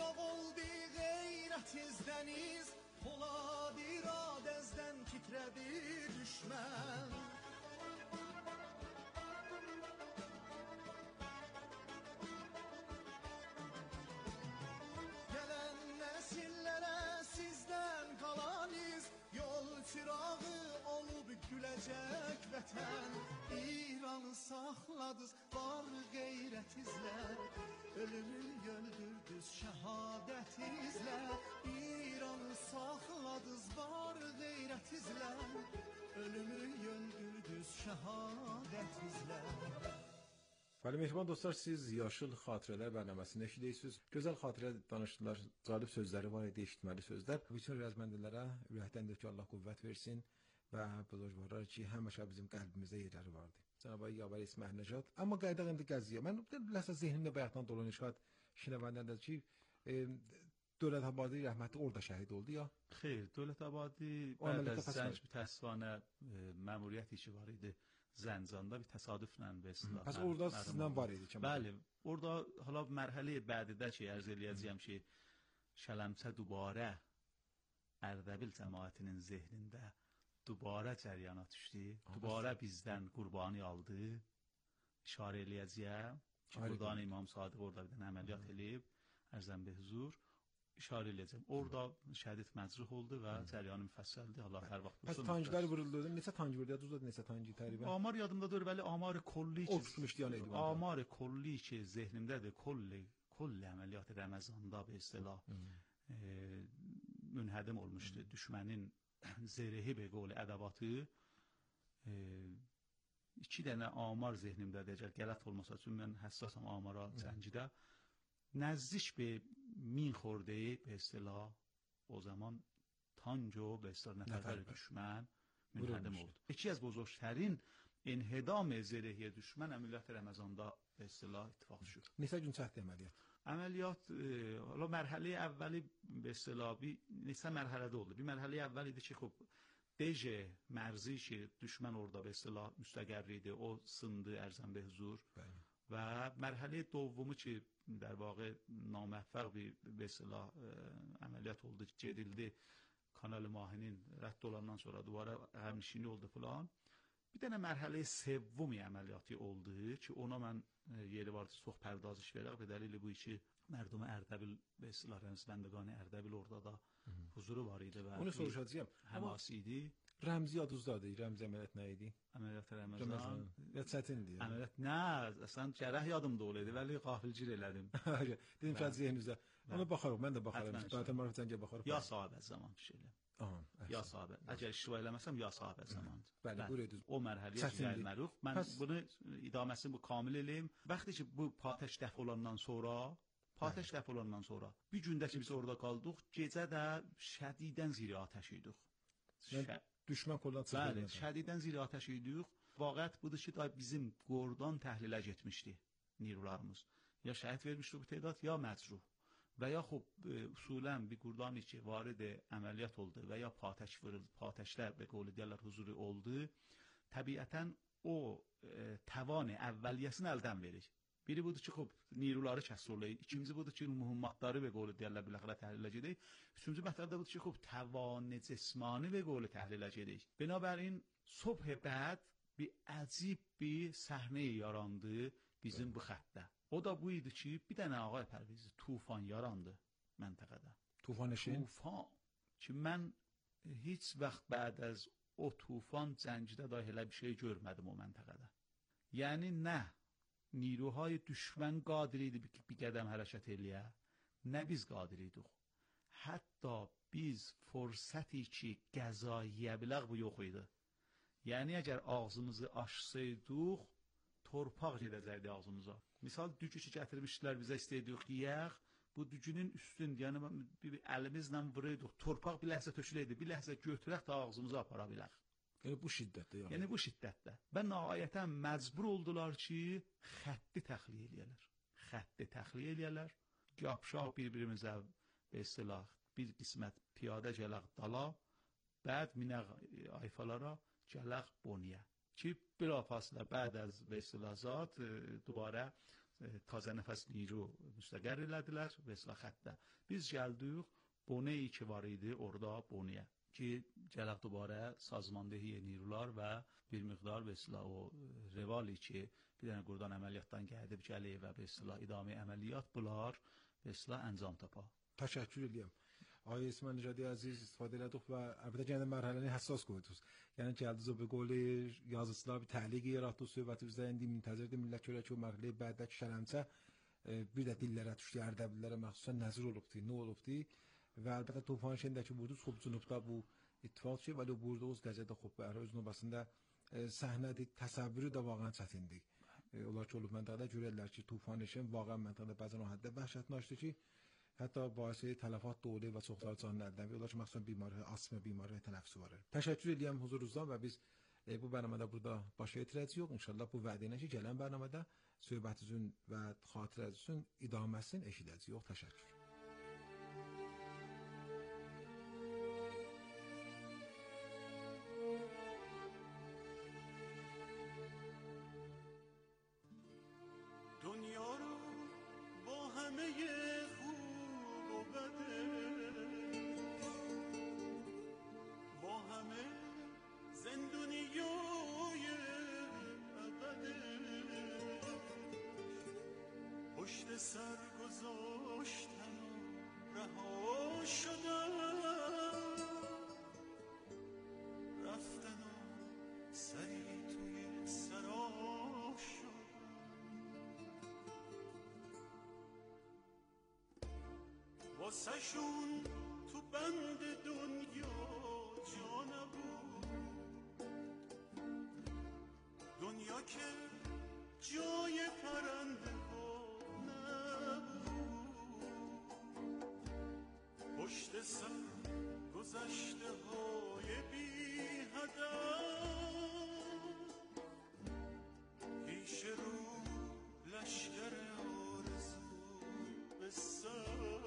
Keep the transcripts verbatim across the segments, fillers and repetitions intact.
Dağ oldu qeyrətiz dəniz, Polad iradəzdən titrədi düşmən. Gələn nəsillərə sizdən qalan iz, Yol çırağı olub güləcək vətən. İranı saxladız var qeyrətizlə, Ölümü öldürdüz şəhadətizlə. İranı saxladız var qeyrətizlə, Ölümü öldürdüz şəhadətizlə. Bəli, mehriban dostlar, siz Yaşıl Xatirələr bərnaməsini eşidirsiniz. Gözəl xatirə danışdılar, cəlib sözləri var idi, eşitməli sözlər. Bütün rəzməndələrə ürəkdəndir ki, Allah qüvvət versin və buzurgvarlar ki, həmişə bizim qəlbimizdə yerləri vardı. Cənab-ı Yavar İsmail Nəcat. Amma qayıdaq indi Qəzviyə. Mən ləhsə zehnimdə bayaqdan dolanışqat şinəvəndəndə ki, e, Dövlətəbadi rəhmətli orada şəhid oldu ya? Xeyr, Dövlətəbadi bəd az Zənc mütəssifانه məmuriyyəti ki var idi Zəncanda bir təsadüflə və islah. Pəs orada sizdən var idi ki? Bəli, orada hala mərhələ bədidə ki, ərz eləyəcəyəm ki, Şələmçə dubarə Ərdəbil cəmaətinin zehnində dubarə cəriyana düşdü, dubarə bizdən qurbanı aldı, işarə eləyəcəyəm ki, buradan İmam Sadiq orada bir dənə əməliyyat eləyib, ərzən be huzur, işarə eləyəcəm. Orada şəhid məcruh oldu və cəryanı müfəssəldir. Allah hər vaxt bulsun. Pəs tanclar vuruldu. Neçə tanc vurdu? Yadınızda neçə tancı təqribən? Amar yadımdadır, bəli, amar kolli ki. O tutmuşdu yəni idi. Amar kolli ki zehnimdədir. Kolli, kolli əməliyyatı Ramazanda be istilah e, münhədim olmuşdu. Düşmənin zərihi be qol ədəbatı e, iki dənə amar zehnimdədir. Əgər qələt olmasa, çünki mən həssasam amara cəngidə. نزدیک به مین خورده به اصطلاح o zaman تانجو به اصطلاح نفر düşman منهدم oldu. یکی از بزرگترین انهدام زرهی düşman əməliyyat Ramazanda به اصطلاح اتفاق شد. Neçə gün çəkdi əməliyyat? Əməliyyat حالا مرحله اولی به اصطلاح bir neçə mərhələdə oldu. Bir mərhələ əvvəl idi ki, xub دژ مرزی ki düşman orada به اصطلاح müstəqərr idi. O sındı ərzən be huzur. Və mərhələ dovumu ki در واقع ناموفق به اصطلاح عملیات oldu, gedildi. Kanal Mahinin rədd olandan sonra duvara həmşini oldu falan. Bir dənə mərhələ sevvumi əməliyyatı oldu ki, ona mən yeri vardı, çox pərdazış verək. Be dəlili bu iki mərdum Ərdəbil və istilah rəmzbəndəqani Ərdəbil orada da huzuru var idi və onu soruşacağım. Həmas idi. Rəmzi adınızdadır. Rəmzi əməliyyat nə idi? Əməliyyat Ramazan. Ya çətindir. Əməliyyat nə? Əslən gərək yadımda olaydı, vəli qafilgir elədim. Dedim ki, zehnizə. Ona baxarıq, mən də baxarım. Zaten marifətəncə baxarıq. Ya sahabə zaman şeylə. Aha. Ya sahabə. Əgər iştiva eləməsəm ya sahabə zamandır. Bəli, buyurun. O mərhələyə gəlməliyik. Mən bunu idaməsini bu kamil eləyim. Vaxtı ki bu Patəş dəf olandan sonra, Patəş dəf olandan sonra bir gündə ki biz orada qaldıq, gecə də şədidən zirə atəş idik. Düşmən koldan çıxdı. Bəli, şədidən zirə atəş idik. Vaqiət budur ki, da bizim qordan təhlilə getmişdi nirularımız. Ya şəhid vermişdi bu tədad, ya məcruh. Və ya xub usulən bir qurdan ki, varid əməliyyat oldu və ya patəş vuruldu, patəşlər və qovlu deyərlər huzuru oldu. Təbiətən o e, təvani əvvəliyyəsini əldən verir. Biri budur ki, xub niruları kəsroləyir. İkinci budur ki, mühümmatları və qovlu deyərlər biləxirə təhlilə gedik. Üçüncü mətləbdə budur ki, xub təvani cismani və qovlu təhlilə gedik. Binabərin صبح بعد bir əcib bir səhnə yarandı bizim bu xəttdə. O da bu idi ki, bir dənə ağay Pərvizi tufan yarandı məntəqədə. Tufan eşin? Tufan ki, mən heç vaxt bəd az o tufan cəngidə da elə bir şey görmədim o məntəqədə. Yəni nə نیروهای düşmən qadir idi bir qədəm hərəkət eləyə, nə biz qadir idik. Hətta biz fürsəti ki, qəza yeyə bilək bu yox idi. Yəni, əgər ağzımızı açsaydıq, torpaq gedəcəkdi ağzımıza. Misal, dücü ki, gətirmişdilər, bizə istəydik yiyək, bu dücünün üstündə, yəni bir əlimizlə vuruyduq, torpaq bir ləhzə töküləydi, bir ləhzə götürək də ağzımıza apara bilək. Yəni, bu şiddətdə. Yəni, yəni bu şiddətdə. Və nəhayətən məcbur oldular ki, xətti təxliyə eləyələr. Xətti təxliyə eləyələr. Yapşaq bir-birimizə və istilah bir qismət piyadə gələk dala, bəd minəq ayfalara gələk boniyə. Ki, bilafasılə bəd az və istilah zat, dubara taze nəfəs Niro müstəqər elədilər və islah xəttə. Biz gəldik Boneyi ki var idi orada Boneye ki gələk dubara sazmandəhi Nirular və bir miqdar və islah o rivali ki bir dənə qurdan əməliyyatdan gəlib gəlib və və islah idami əməliyyat bunlar və islah əncam tapa. Təşəkkür edirəm. آقای اسماعیل نژادی عزیز استفاده لدوخ و البته جنده مرحله حساس گویدوز یعنی جلدوزو به قول yazısılar bir təliqi yaratdı söhbəti bizdə indi müntəzirdir millət görə ki o mərhələyə bədək şələmsə bir də dillərə düşdü ərdəbillərə məxsusən nəzir olubdu, nə olubdu və əlbəttə Tufan şəhərindəki burduz xub cünubda bu ittifaq şey ولی burduz qəzədə xub və öz növbəsində səhnədir, təsəvvürü də vaqəən çətindir. Onlar ki olub məntəqədə görürlər ki Tufan şəhər vaqəən məntəqədə bəzən o həddə vəhşətnaşdır ki حتی باعث تلفات دوله و سوختار جان ندن ولی مخصوصا بیماری آسم بیماری تنفسی واره. تشکر edirəm huzurunuzdan və biz e, bu bərnamədə burada başa etiraz yox. İnşallah bu vədə ilə ki gələn bərnamədə söhbətinizin və xatirənizin idaməsini eşidəcəyik. Yox, təşəkkür. دنیا رو با همه با همه زندونیای ابده پشت سر گذاشتن و رها شدن رفتن و سری توی سرا شدن واسه شون تو بند دنیا جا نبود دنیا که جای پرنده ها نبود پشت سر گذشته های بی هدف پیش رو لشکر آرزو به سر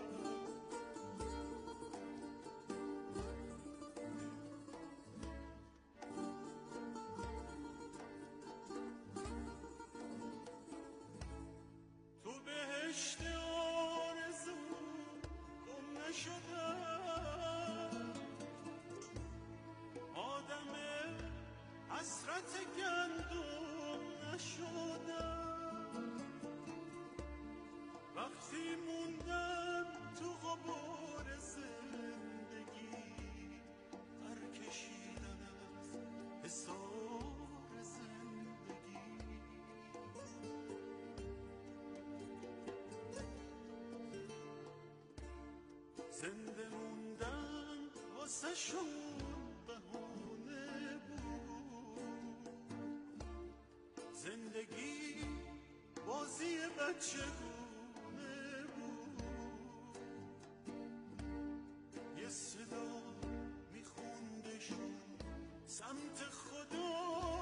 حسرت گندم نشدم وقتی موندم تو غبار زندگی پر کشیدن از حصار زندگی زنده موندن واسه شون بهونه بود زندگی بازی بچگونه بود یه صدا میخوندشون سمت خدا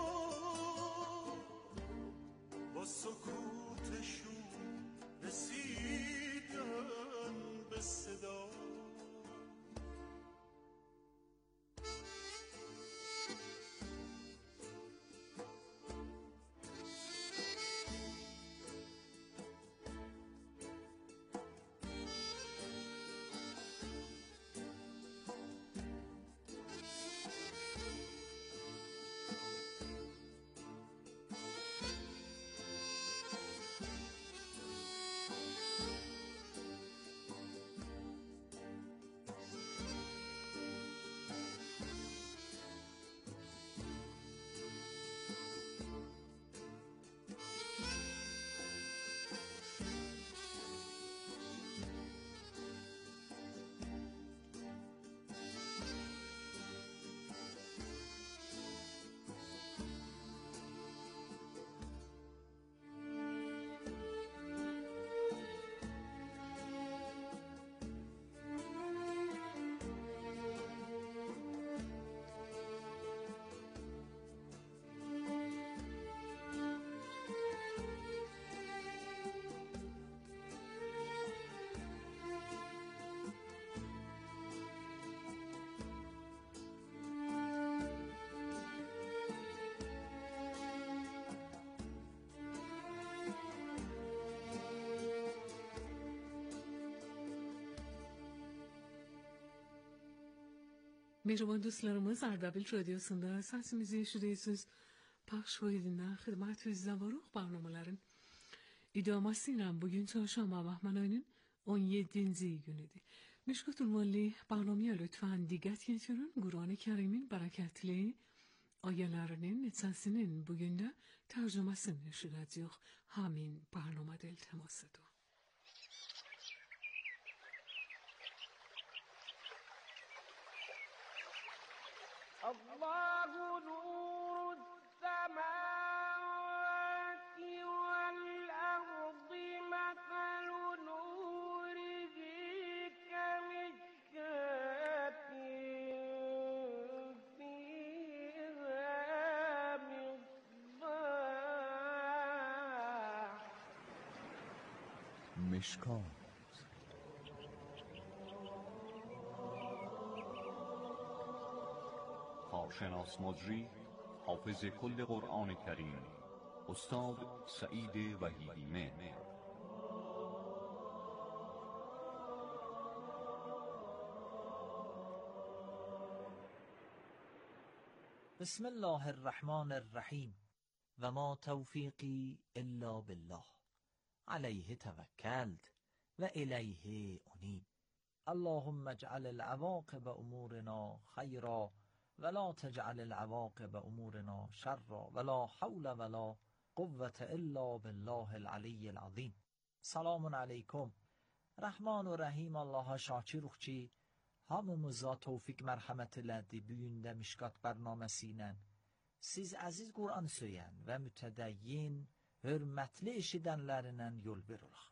با سکوتشون رسیدن به صدا Mehriban dostlarımız, Ardabil Radyosu'nda sesimizi eşitiyorsunuz. Pəxş edilən xidmət və zavarıq proqramların idamesi ilə bugün çarşamba Bahman ayının on yedinci günüdür. Müşkət ünvanlı proqramıya lütfen diqqət yetirin. Quran-ı Kərimin bərəkətli ayələrinin neçəsinin bugün də tərcüməsini eşidəcəyik. Həmin proqramda iltimasıdır. الله نور السماوات والأرض مثل نوره كمشكاة فيها مصباح مشکات کارشناس مجری حافظ کل قرآن کریم استاد سعید وحیدی مهر. بسم الله الرحمن الرحیم و ما توفیقی الا بالله علیه توکلت و الیه انیب. اللهم اجعل العواقب امورنا خیرا ولا تجعل العواقب امورنا شرا ولا حول ولا قوة الا بالله العلی العظیم. سلام علیکم. Rahman و Rahim Allah'a şakirukçi hamımıza tevfik merhamet elədi. Bugün də Mişkat bərnaməsi ilə siz əziz Qur'an söyən və mütədəyyin hörmətli eşidənlərindən yol veririk.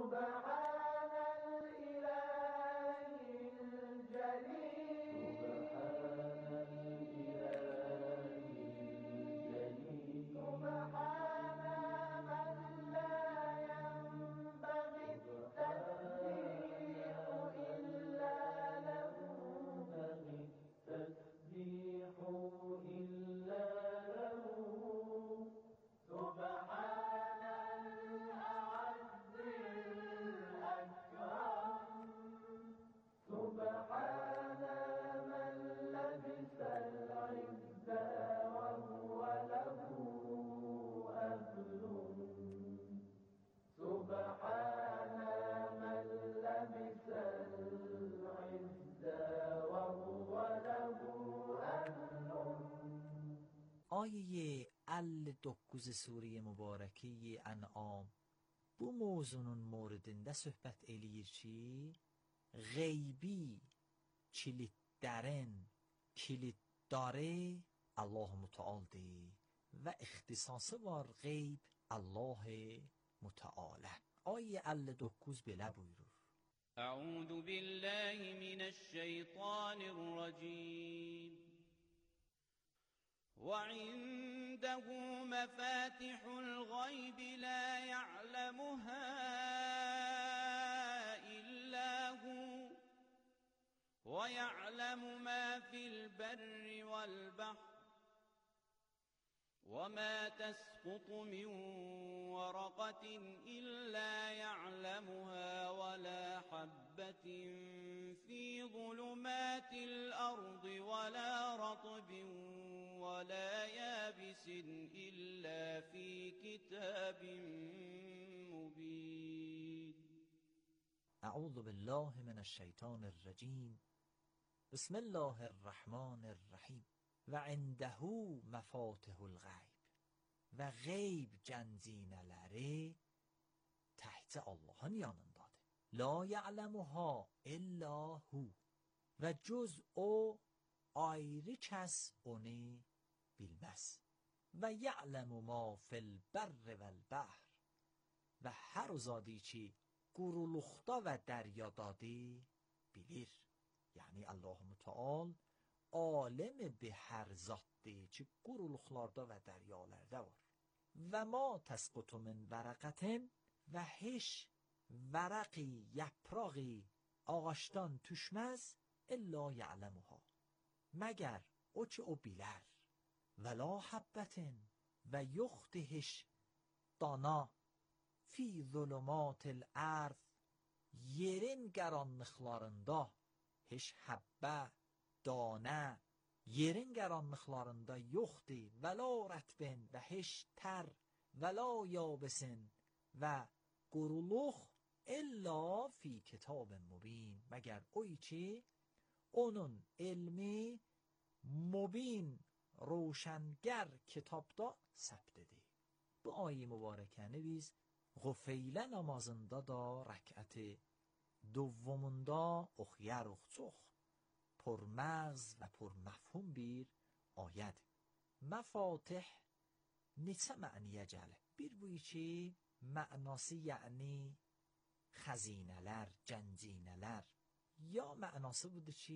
آیه ال dokuz سوره mübarəki En'am bu mövzunun mövridində söhbət eləyir ki, qeybi kilidlərin kiliddarı Allah Müteal'dir və ixtisası var qeyb Allah Müteal'ə. Ayə əlli doqquz belə buyurur. Əuzu billahi mineşşeytanirracim. وعنده مفاتح الغيب لا يعلمها إلا هو ويعلم ما في البر والبحر وما تسقط من ورقة إلا يعلمها ولا حبة في ظلمات الأرض ولا رطب ولا يابس إلا في كتاب مبين. أعوذ بالله من الشيطان الرجيم. بسم الله الرحمن الرحیم. و عنده مفاتح الغیب و غیب گنجینələri تحت Allah'ın yanındadır. La ya'lemuha illa hu və cüz o ayrı kəs onu bilməz. Və ya'lemu ma fil berri vel bahr və hər zadi ki quruluqda və dəryadadır bilir. Yəni Allah Müteal alem به هر ذاتی که قرولuklarda və dəryalarda var. Və ma təsqutu min vərəqətin və heç vərəqi, yapraqi ağaçdan düşməz illa ya'lemuha. Məgər o ki o bilər. Və la həbbətin və yoxdur heç dana fi zulumatil ərz yerin qaranlıqlarında heç həbbə danə yerin qaranlıqlarında yoxdur. Və la rətbin və heç tər və la yabesin və quruluq illa fi kitab mubin. Məgər o ki onun elmi mubin روشنگر kitabda səbt edir. Bu ayə mübarəkəni biz Qufeylə namazında da rəkəti دومunda oxuyarıq. Çox purməğz və purməfhum bir ayədir. Məfatih neçə məniyə gəlir? Bir bu ki mənası yəni xəzinələr, cəncinələr, ya mənası budur ki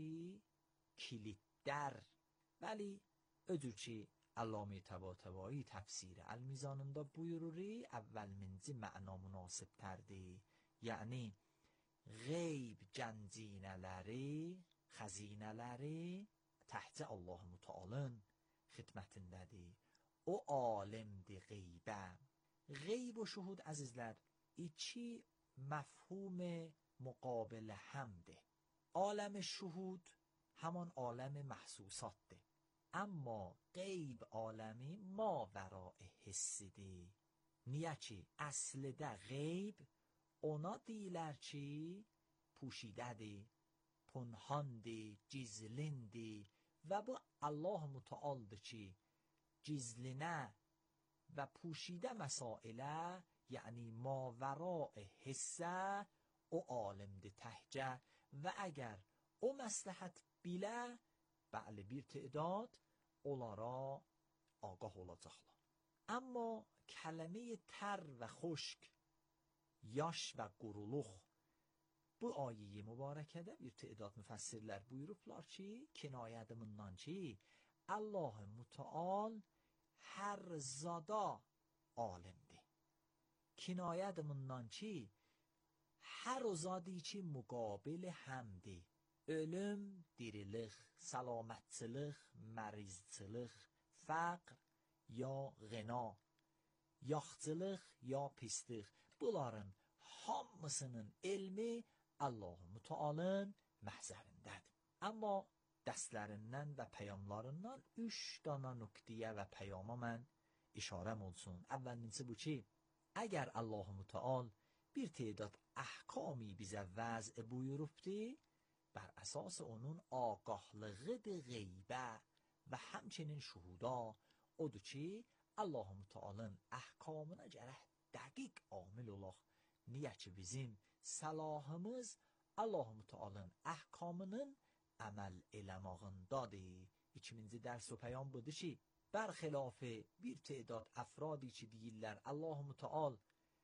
kilidlər. Bəli, ödür ki Allame Təbatəbai təfsir Əl-Mizanında buyururi, əvvəlminci məna münasib tərdir. Yəni qeyb cəncinələri, xəzinələri təhcə Allah-u Mütealın xidmətindədir. O alimdir qeybə. Qeyb و şuhud əzizlər, iki mefhum مقابل همده. عالم شهود همان عالم محسوساته، اما غیب عالمی ما وراء حسیده. نیه چی؟ اصل ده غیب اونا دیلر چی؟ پوشیده دی، پنهان دی، جزلین دی و با الله متعال دی چی؟ جزلینه و پوشیده مسائله، یعنی ما وراء حسه او عالم دی تحجه. و اگر او مصلحت بیله بله bir تعداد onlara آگاه olacaqlar. Amma kəlime tər və xoşk, yaş və quruluq bu ayə-i mübarəkədə bir تعداد müfəssirlər buyurublar ki, kinayədir bundan ki, Allah Müteal hər zada alimdir. Kinayədir bundan ki, hər o zadi ki müqabil həmdir. Ölüm, dirilik, salametçilik, mərizçilik, fəqr ya ғنا, yaxçılıq ya pislik, bunların hamısının elmi Allah-u Mütealın məhzərindədir. Amma dəstlərindən və peyamlarından üç dana nöqtəyə və peyama mən işarəm olsun. Əvvəlinci bu ki, əgər Allah-u Müteal bir تعداد احکامی bizə vəz buyurubdi, bər əsas onun ağahlığı de qeybə və həmçinin şuhuda odur ki, Allah-u Mütealın əhkamına gərək dəqiq amil olaq. Niyə ki bizim səlahımız Allah-u Mütealın əhkamının əməl eləmağındadır. İkinci dərs و peyam budur ki, bərxilaf bir تعداد افرادی ki deyirlər Allah-u Müteal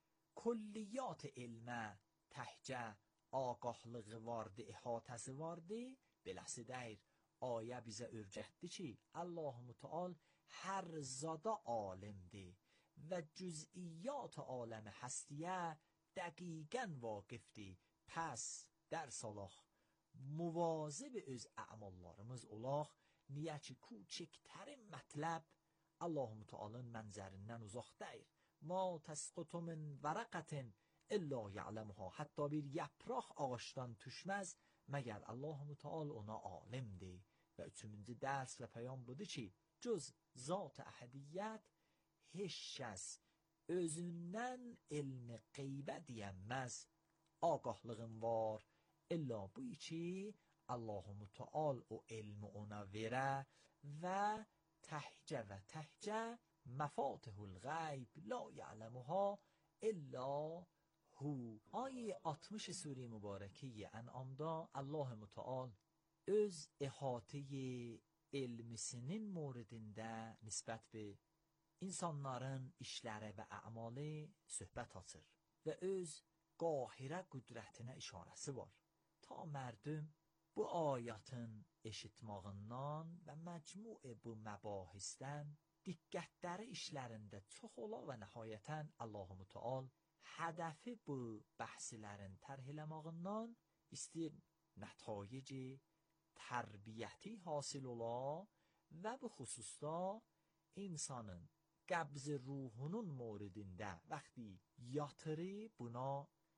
کلیات علم تحجه آگاهlığı vardı, احاتası vardı. Beləsi deyir, ayə bizə örgətdir ki, Allah-u Müteal hər zada alimdir və cüz'iyyat aləm həstiyə dəqiqən vaqifdir. Pəs dərs alaq, muvazib öz əmallarımız olaq. Niyə ki, کوچکترین mətləb Allah-u Mütealın mənzərindən uzaq deyir. ما تسقط من ورقة الا یعلمها. حتی bir yapraq ağaçdan düşməz məgər Allah-u Müteal ona alimdir. Və üçüncü dərs və peyam budur ki, cüz zat əhədiyyət heç kəs özündən elmi qeybə deyənməz. Ağahlığın var illa bu ki Allah-u Müteal o elmi ona verə və təhcə və təhcə مفاتح الغیب لا یعلمها الا هو. آیه altmış سوره مبارکه انعامda Allah Müteal öz احاطه elmisinin موردində nisbət bir insanların işləri və əmalı söhbət açır və öz qahirə qüdrətinə işarəsi var. Ta mərdüm bu ayatın eşitmağından və məcmui bu məbahisdən diqqətləri işlərində çox ola və nəhayətən Allah-u Müteal hədəfi bu bəhslərin tərh eləmağından istəyir nətayici tərbiyyəti hasil ola və bu xüsusda insanın qəbz ruhunun موردində vaxtı yatırı buna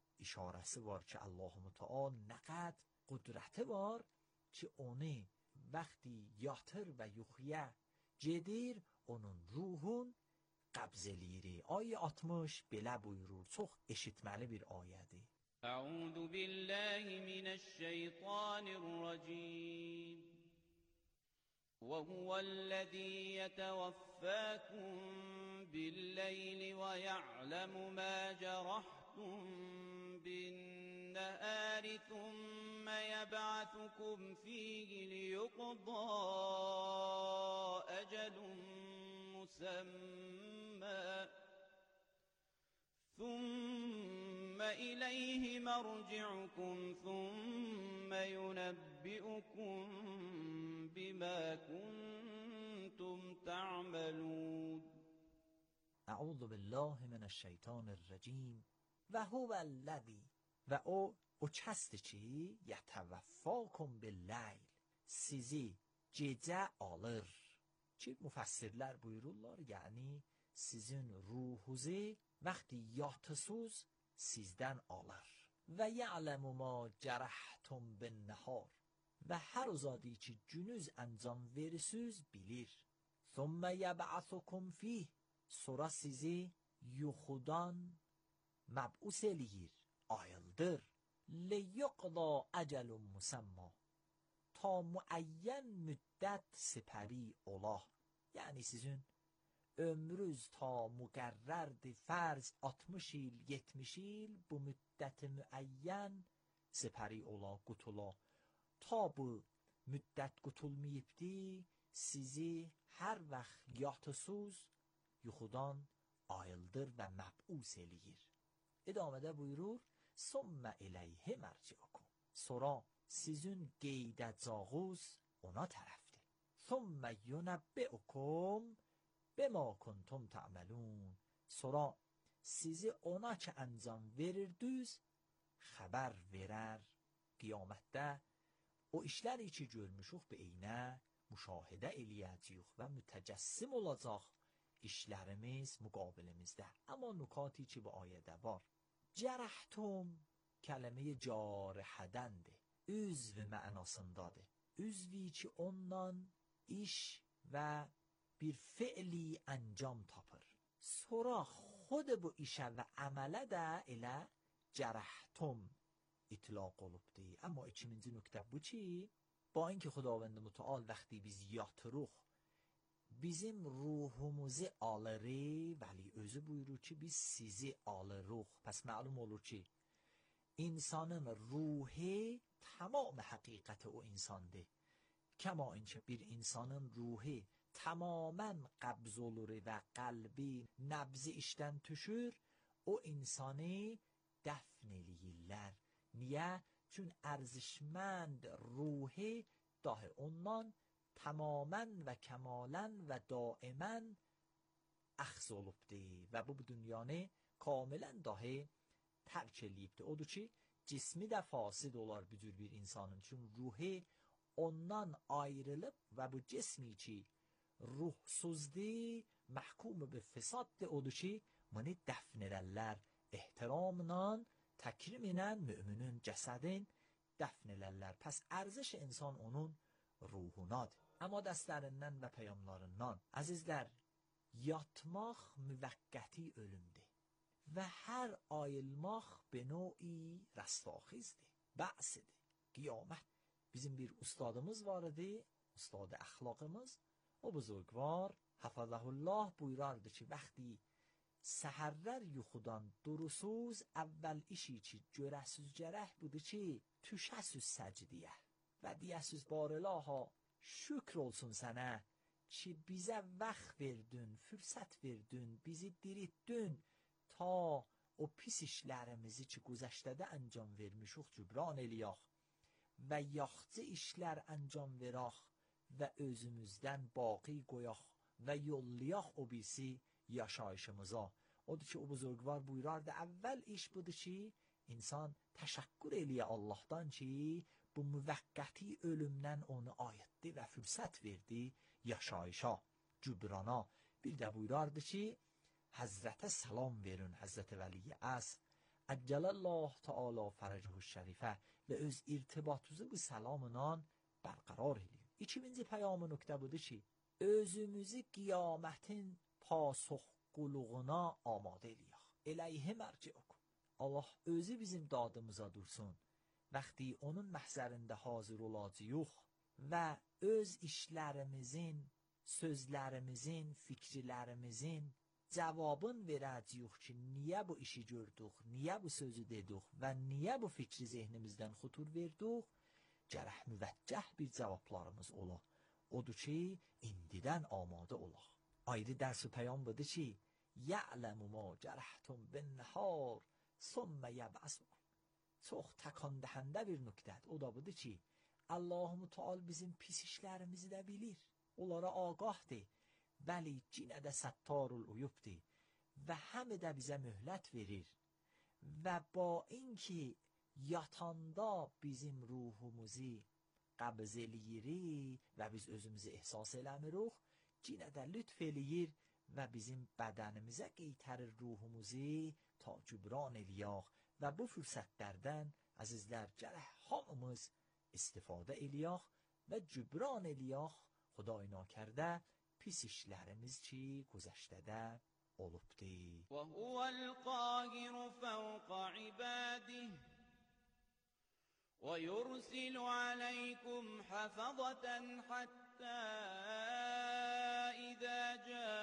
işarəsi var ki Allah-u Müteal nə qəd qüdrəti var ki onu vakti yatır ve yuhye gedir onun ruhun qəbz Ayı altmış belə buyurur. Çox eşitməli bir ayədir. أعوذ بالله من الشيطان الرجيم وهو الذي يتوفاكم بالليل ويعلم ما جرحتم بالنهار ثم يبعثكم فيه ليقضى أجل مسمى ثم إليه مرجعكم ثم ينبئكم بما كنتم تعملون. اعوذ بالله من الشیطان الرجیم و هو الذی و o o kəsdir ki yətəvəffəkum bil-leyl sizi gecə alır ki müfəssirlər buyururlar yəni sizin ruhunuzu وقتی yatırsız sizdən alır və ya'lemu ma cerahtum bin-nahar və hər uzadii ki günüz əncam verirsiniz bilir. ثم yeb'asukum fih sonra sizi yuxudan məb'us eləyir, ayıldır. liyuqda acelun musamma ta müəyyən müddət sipəri ola. Yəni sizin ömrünüz ta müqərrərdir fərz altmış il, yetmiş il bu müddət müəyyən sipəri ola, qutula. Ta bu müddət qutulmayıbdi, sizi hər vaxt yatırsız yuxudan ayıldır və məb'us eləyir. İdamədə buyurur, Sümmə iləyhi mərciukum. Sonra sizin qeydəcağınız ona tərəfdir. Sümmə yunəbbiukum bima kuntum ta'malun. Sonra sizi ona ki əncam verirdiniz, xəbər verər. Qiyamətdə o işləri ki görmüşük be eynə müşahidə eləyəcəyik və mütəcəssim olacaq işlərimiz müqabilimizdə. Amma nukati ki bu ayədə var. Cerahtum kəlime carihədəndir. Üzv mənasındadır. Üzvi ki ondan iş və bir fiili əncam tapır. Sonra xud bu işə və əmələ də elə cerahtum itlaq olubdur. Amma ikinci nöqtə bu ki, با اینکه خداوند متعال وقتی biz yatırıq bizim ruhumuzu alırıq ولی özü buyurur ki biz sizi alırıq. Pes معلوم olur ki insanın ruhi tamam haqiqat o insandır. Kema اینکه bir insanın ruhi tamamen qabz olur və qalbi nabzi işdən düşür, o insanı dəfn eləyirlər. Niyə? چون ارزشمند روحی داه ondan tamamen و کمالا و دائما اخذ olubdi və bu dünyanı kamilən dahi tərk eləyibdi. Odur ki cismi də fasid olar bu cür bir insanın. Çünki ruhi ondan ayrılıb və bu cismi ki ruhsuzdi məhkum به فسادdır. Odur ki bunu dəfn edərlər ehtiramla, təkrimlə müminin cəsədin dəfn elərlər. Pəs ərziş insan onun ruhunadır. Amma dəstlərindən və peyamlarından əzizlər, yatmaq müvəqqəti ölümdür və hər ayılmaq be no'i rəstaxizdir, bə'sidir, qiyamət. Bizim bir ustadımız var idi, ustad əxlaqımız, o buzurgvar hafazahullah buyurardı ki vəxti səhərlər yuxudan durusuz əvvəl işi ki görəsiz gərək budur ki tüşəsiz səcdiyə və deyəsiz barilaha şükr olsun sənə ki bizə vaxt verdin, fürsət verdin, bizi diritdin ta o pis işlərimizi ki güzəştədə əncam vermişik cübran eləyək və yaxçı işlər əncam verək və özümüzdən baqi qoyaq və yollayaq o birisi yaşayışımıza. Odur ki o buzurgvar buyurardı əvvəl iş budur ki insan təşəkkür eləyə Allahdan ki bu müvəqqəti ölümdən onu ayıtdı və fürsət verdi yaşayışa, cübrana. Bir də buyurardı ki Həzrətə salam verin, Həzrət Vəliy Əsr Əcəlallah Teala fərəcəhu şərifə və öz irtibatınızı bu salamla bərqərar edin. İkinci peyamı nokta budur ki, özümüzü kıyametin pasok quluğuna amade eləyək. Eləyhə mərci'ukum. Allah özü bizim dadımıza dursun. Vəqti onun məhzərində hazır olacağıq və öz işlərimizin, sözlərimizin, fikirlərimizin cavabın verəcəyik ki, niyə bu işi gördük, niyə bu sözü dedik və niyə bu fikri zehnimizdən xutur verdik, gərək müvəccəh bir cavablarımız ola. Odur ki, indidən amadə olaq. Ayrı dərs-i peyam budur ki, ya'lemu ma cərəhtum bin nəhar, sümmə yəb'əsun. Çox təkan dəhəndə bir nüktədir. O da budur ki, Allah-u Teala bizim pis işlərimizi də bilir. Onlara agahdır. Bəli, cinə də səttarul uyubdir. Və həmi də bizə möhlət verir. Və ba inki yatanda bizim ruhumuzu qəbz eləyir və biz özümüzü ehsas eləmirik, cinə də lütf eləyir və bizim bədənimizə qeytərir ruhumuzu ta cübran eləyək. Və bu fürsətlərdən əzizlər gərək hamımız istifadə eləyək və cübran eləyək, Xuday nakərdə pis işlərimiz ki güzəştədə olubdur. وهو القاهر فوق عباده ويرسل عليكم حفظة حتى إذا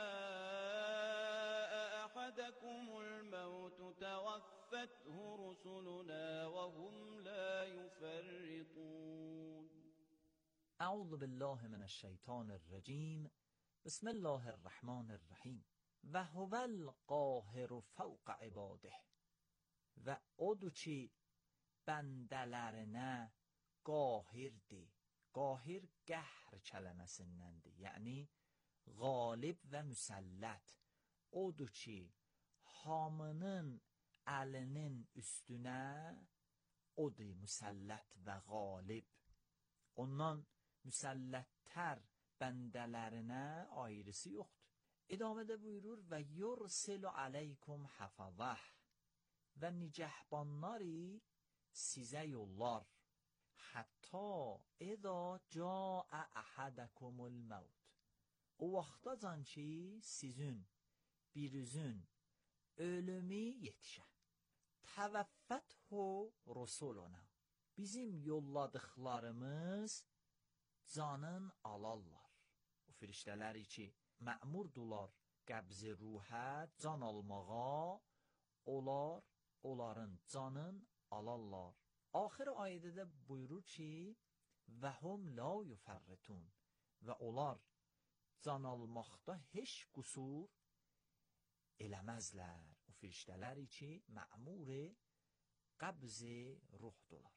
جاء أحدكم الموت توفته رسلنا وهم لا يفرطون. اعوذ بالله من الشیطان الرجیم. بسم الله الرحمن الرحیم. و هو القاهر فوق عباده. و odur ki bəndələrinə qahirdir. Qahir qəhr kələməsindəndir. Yəni qalib və müsəllət. Odur ki hamının əlinin üstünə odur müsəllət və qalib. Ondan müsəllətlər bəndələrinə ayrısı yoxdur. İdamədə buyurur və yursilu aleykum hafazah. Və nicəhbanları sizə yollar. Hətta edə caə əhədəkumul məvt. O vaxtacan ki sizin birinizin ölümü yetişə. Təvəffəthu rusuluna. Bizim yolladıqlarımız canın alarlar. O firiştələri ki mə'murdular qəbz-i ruhə, can almağa, onlar onların canın alarlar. Axir ayədə də buyurur ki və hum la yufarritun. Və onlar can almaqda heç qusur eləməzlər. O firiştələri ki mə'mur-i qəbz-i ruhdular.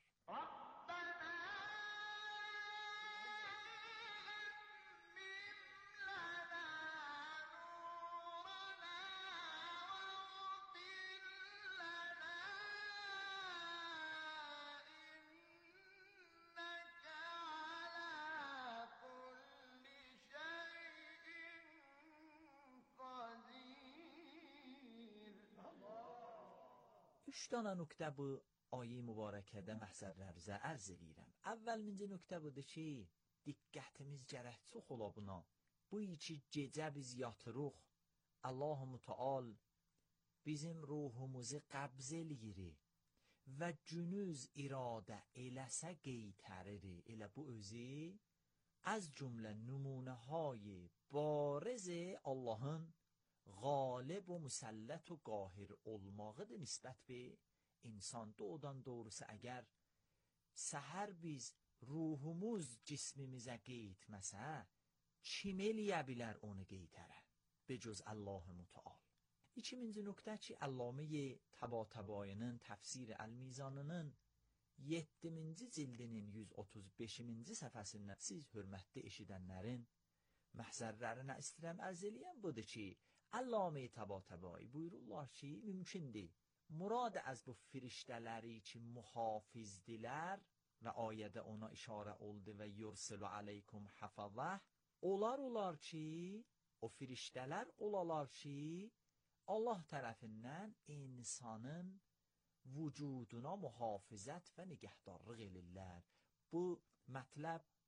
Üç dənə nöqtə bu ayə mübarəkədə məhzərlərimizə ərz edirəm. Əvvəlinci nöqtə budur ki, diqqətimiz gərək çox ola buna. Bu iki gecə biz yatırıq, Allah-u Teala bizim ruhumuzu qəbz eləyir və günüz iradə eləsə qeytərir. Elə bu özü az cümlə nümunəهای bariz Allahın qalib و مسلط و قاهر olmağıdır nisbət be insan. Doğrudan doğrusu əgər səhər biz ruhumuz cismimizə qeytməsə, kim eləyə bilər onu qeytərə? Becüz Allah-u Teala. İkinci nöqtə ki, Allamə Təbatabayi'nin təfsir Əl-Mizanının yeddinci cildinin yüz otuz beşinci səhifəsində siz hörmətli eşidənlərin məhzərlərinə istirəm ərz eləyən budur ki, Allamə Təbatabai buyururlar ki, mümkündür. Murad az bu firiştələri ki, muhafizdirlər və ayədə ona işarə oldu və yursilu aleykum hafazah. Onlar olar ki, o firiştələr olalar ki, Allah tərəfindən insanın vücuduna mühafizət və nigəhdarlıq elirlər. Bu mətləb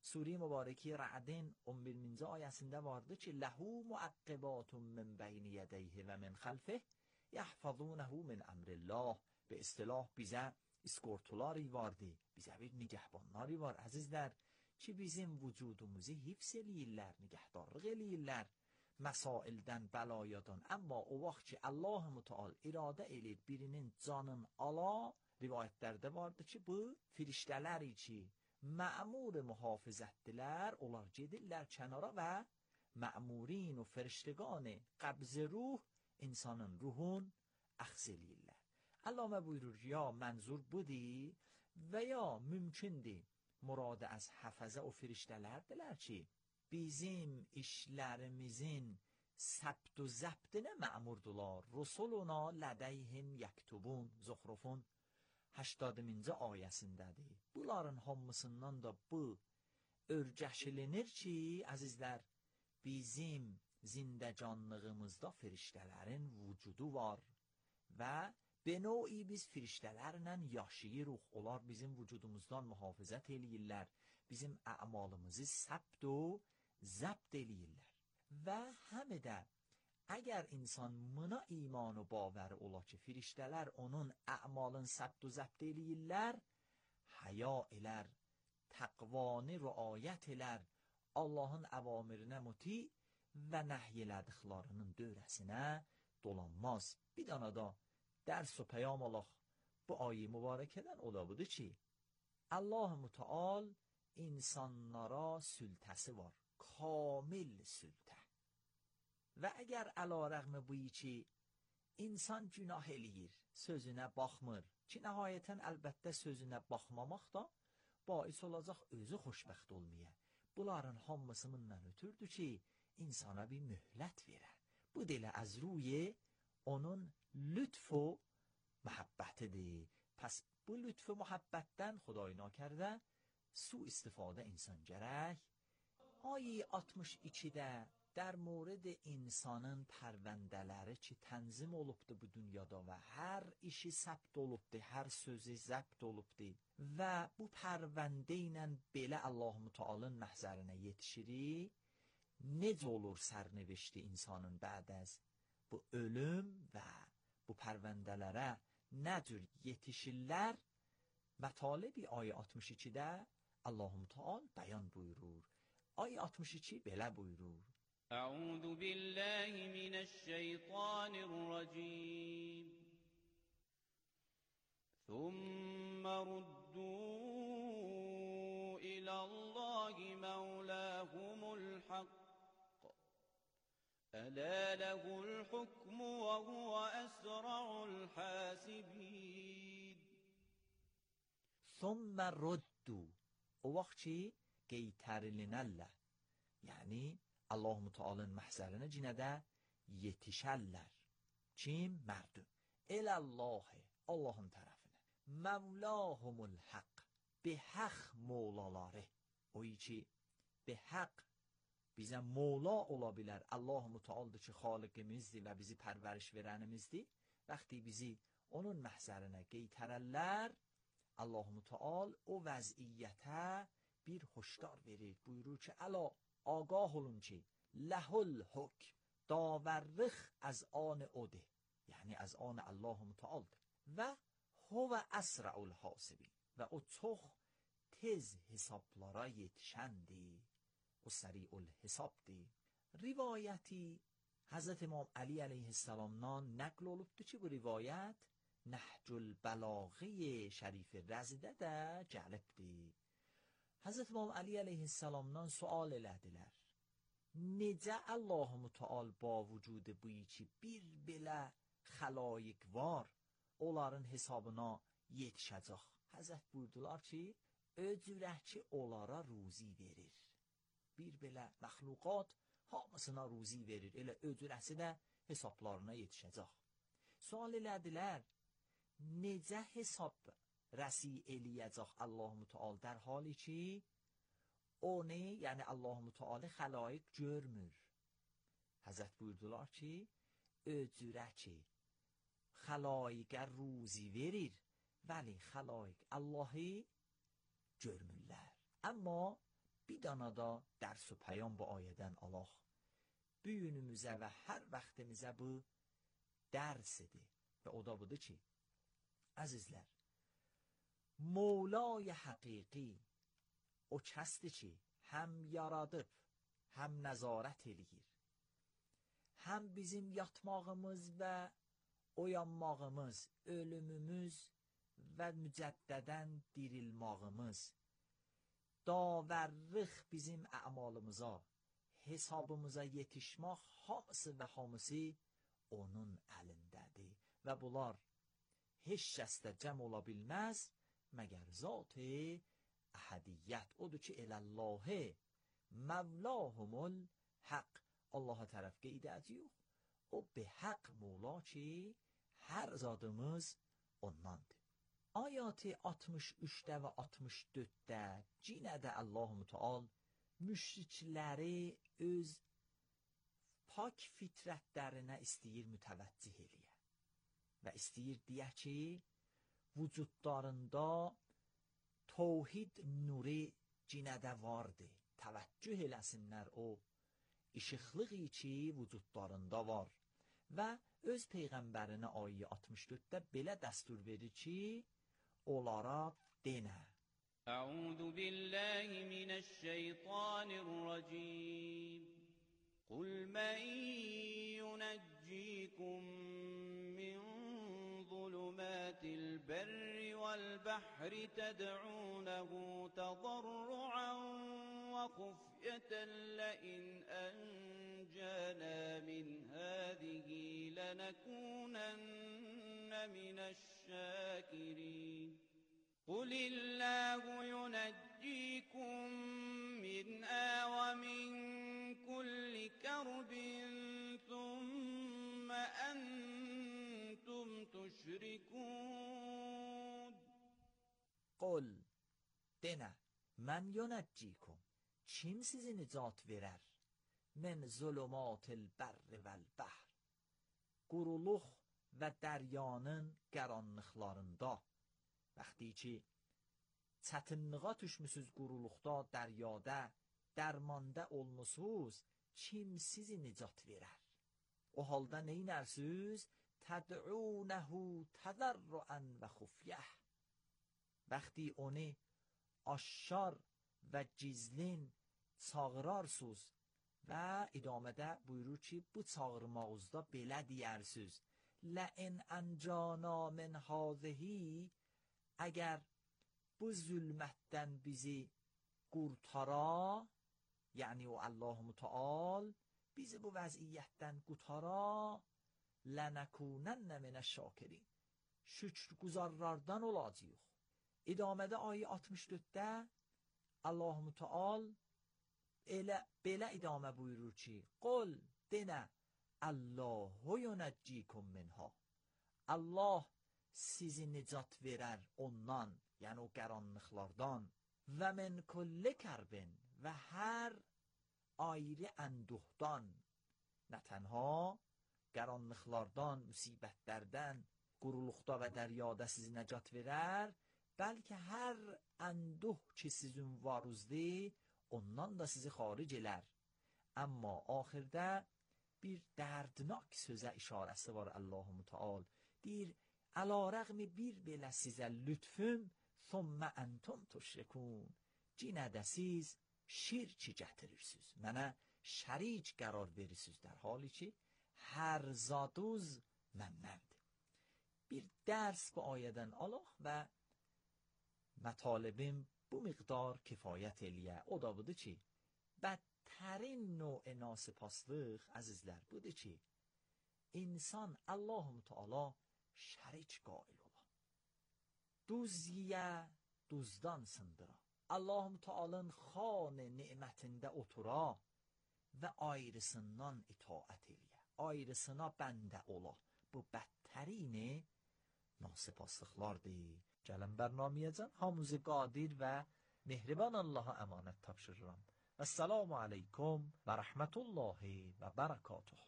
Sure mübareki Ra'din on birinci ayəsində vardı ki, lehu muaqqibatu min bayni yedeyhi ve min xalfih yahfazunehu min emrillah. Be istilah bize iskortuları vardı. Bize bir nigahbanları var azizler ki bizim vücudumuzu hifz eləyirlər, nigahdarlıq eləyirlər. Məsaildən, bəlayadan. Amma o vaxt ki Allah Müteal iradə eləyir birinin canın ala, rivayətlərdə vardı ki bu firiştələr ki ma'mur muhafizətdilər, onlar gedirlər kənara və ma'murin و فرشتگان قبض ruh insanın ruhun əxz eləyirlər. Allame buyurur ya mənzur budur və ya mümkündür murad az hafaza o firiştələrdirlər ki bizim işlərimizin səbt و zəbtinə mə'murdular. Rusuluna lədəyhim yektubun. Zuhrufun هشتادمینci ayəsindədir. Bunların hamısından da bu örgəşilinir ki, əzizlər, bizim zindəcanlığımızda firiştələrin vücudu var və beno'i biz firiştələrlə yaşayırıq. Onlar bizim vücudumuzdan mühafizət eləyirlər. Bizim əmalımızı səbt و zəbt eləyirlər. Və həm də əgər insan buna iman و باور ola ki, firiştələr onun əmalın səbt و zəbt eləyirlər, həya elər, təqvanı riayət elər, Allahın əvamirinə muti və nəhy elədiklərinin dövrəsinə dolanmaz. Bir dana da dərs و peyam Allah bu ayə mübarəkədən ola budur ki, Allah Müteal insanlara sültəsi var, kamil sültə. Və əgər əlarəğmə buyi ki, insan günah eləyir, sözünə baxmır ki, nəhayətən əlbəttə sözünə baxmamaq da bais olacaq özü xoşbəxt olmaya. Bunların hamısından ötürdü ki, insana bir mühlət verə. Bu delə az ruye onun lütf و محبتidir. Pəs bu lütf و محبتdən Xuday nakərdə su istifadə insan gərək. Ayı altmış ikidə در مورد insanın pərvəndələri ki tənzim olubdu bu dünyada və hər işi səbt olubdu, hər sözü zəbt olubdu və bu pərvəndə ilə belə Allah Mütealın məhzərinə yetişirik, necə olur sərnivişti insanın bəd az bu ölüm və bu pərvəndələrə nə cür yetişirlər? Mətalibi ayə altmış ikidə Allah Müteal bəyan buyurur. Ayə altmış iki belə buyurur. أعوذ بالله من الشيطان الرجيم ثم ردوا إلى الله مولاهم الحق ألا له الحكم وهو أسرع الحاسبين. ثم ردوا o vaxt ki qeytərilinəllər, yəni Allah Mütealın məhzərinə cinədə yetişərlər. Kim? Mərdum. Eləllahi, Allahın tərəfinə. Mevlahumul haqq. Bihaq molaları. O ki, bihaq bizə mola ola bilər. Allah Mütealdır ki, xaliqimizdir və bizi pərvəriş verənimizdir. Vəqti bizi onun məhzərinə qeytərərlər, Allah Müteal o vəziyyətə bir hoşdar verir. Buyurur ki, əla آگاه olun ki لهل حکم داورخ از آن اوده، یعنی از آن الله متعال و هو اسرع الحاسبین و او çox tez hesaplara yetişəndir, o سریع الحسابdir. Rivayəti Hazreti İmam Ali əleyhissalamdan nəql olubdur ki, bu rivayət Nəhcül Bəlaği şərif rəzidə də gəlibdir. Hazreti İmam Ali əleyhissalamdan sual elədilər. Necə Allah Müteal ba vücudu buyi ki bir belə xəlayiq var, onların hesabına yetişəcək. Həzrət buyurdular ki, öcürək ki onlara ruzi verir. Bir belə məxluqat hamısına ruzi verir. Elə öcürəsi də hesablarına yetişəcək. Sual elədilər, necə hesab rəsi eləyəcək Allah Müteal در حالی ki onu, yəni Allah Mütealı xəlayiq görmür. Həzrət buyurdular ki, öcürə ki xəlayiqə ruzi verir, vəli xəlayiq Allahı görmürlər. Amma bir dana da dərs və pəyam bu ayədən alaq. Bu günümüzə və hər vaxtımıza bu dərsidir. Və o da budur ki, əzizlər, Mevlای həqiqi o kəsdir ki, həm yaradıb, həm nəzarət eləyir. Həm bizim yatmağımız və oyanmağımız, ölümümüz və mücəddədən dirilmağımız, davərrıq bizim əmalımıza, hesabımıza yetişmək hamısı və hamısı onun əlindədir. Və bunlar heç kəsdə cəm ola bilməz, məgər zat-ı əhədiyyət. Odur ki, eləllahı mevlahumul haqq. Allaha tərəf qeydət yox. O be haqq Mevla ki, hər zadımız ondandır. Ayat-ı altmış üçdə və altmış dörddə cinə də Allah-u Müteal müşrikləri öz pak fitrətlərinə istəyir mütəvəccih eləyə. Və istəyir deyə ki, vücudlarında tevhid nuri cinə də vardır. Təvəccüh eləsinlər o işıqlığı ki vücudlarında var. Və öz Peyğəmbərinə ayə altmış dörddə belə dəstur verir ki, onlara denə. أعوذ بالله من الشيطان الرجيم قل من ينجيكم من ظلمات البر والبحر تدعونه تضرعا وخفية لئن أنجانا من هذه لنكونن من الشاكرين قل الله ينجيكم منها ومن كل كرب ثم أنتم تشركون قل denə, mən yönəccikum, kim sizi nicat verər? Mən zulumatil bərri vəl-bəhr, quruluq və dəryanın qaranlıqlarında. Vaxtı ki, çətinliğə düşmüsüz quruluqda, dəryada, dərmanda olmuşsuz, kim sizi nicat verər? O halda neynərsiniz? Təd'unəhu təzərruən və xufyəh. Vaxtı onu aşkar və gizlin çağırarsınız və idamədə buyurur ki, bu çağırmağınızda belə deyərsiniz. Ləin əncana min hazihi, əgər bu zülmətdən bizi qurtara, yəni o Allah-u Müteal bizi bu vəziyyətdən qurtara, lənəkunənnə minə şakirin, şükrguzarlardan olacaq. İdamədə ayə altmış dörddə Allah-u Müteal elə belə idamə buyurur ki, qul denə, Allahu yunəccikum minha. Allah sizi nicat verər ondan, yəni o qaranlıqlardan. Və min kulli kərbin, və hər ayrı ənduhdan, nə tənha qaranlıqlardan, müsibətlərdən, quruluqda və dəryada sizi nicat verər, bəlkə hər ənduh ki sizin varızdır, ondan da sizi xaric elər. Amma axirdə bir dərdnak sözə işarəsi var Allah-u Müteal. Deyir, əla rəğmi bir belə sizə lütfüm, thumma entum tuşrikun. Cinə də siz şirki gətirirsiniz. Mənə şərik qərar verirsiniz, در حالی ki, hər zaduz məndəndir. Bir dərs bu ayədən alaq və mətalibim bu miqdar kifayət eləyə. O da budur ki, bədtərin növ nasıpaslıq, əzizlər, budur ki, insan Allah-u Müteala şərik qail ola. Duzyiyə, duzdan sındıra. Allah-u Müteala'nın xan nimətində otura və ayrısından itaət eləyə. Ayrısına bəndə ola. Bu bədtərini nasıpaslıqlardır. Gəlin bərnamiyəcən hamımızı qadir və mehriban Allah'a əmanət tapşırıram. Esselamu aleykum və rəhmətullahi və bərəkatuh.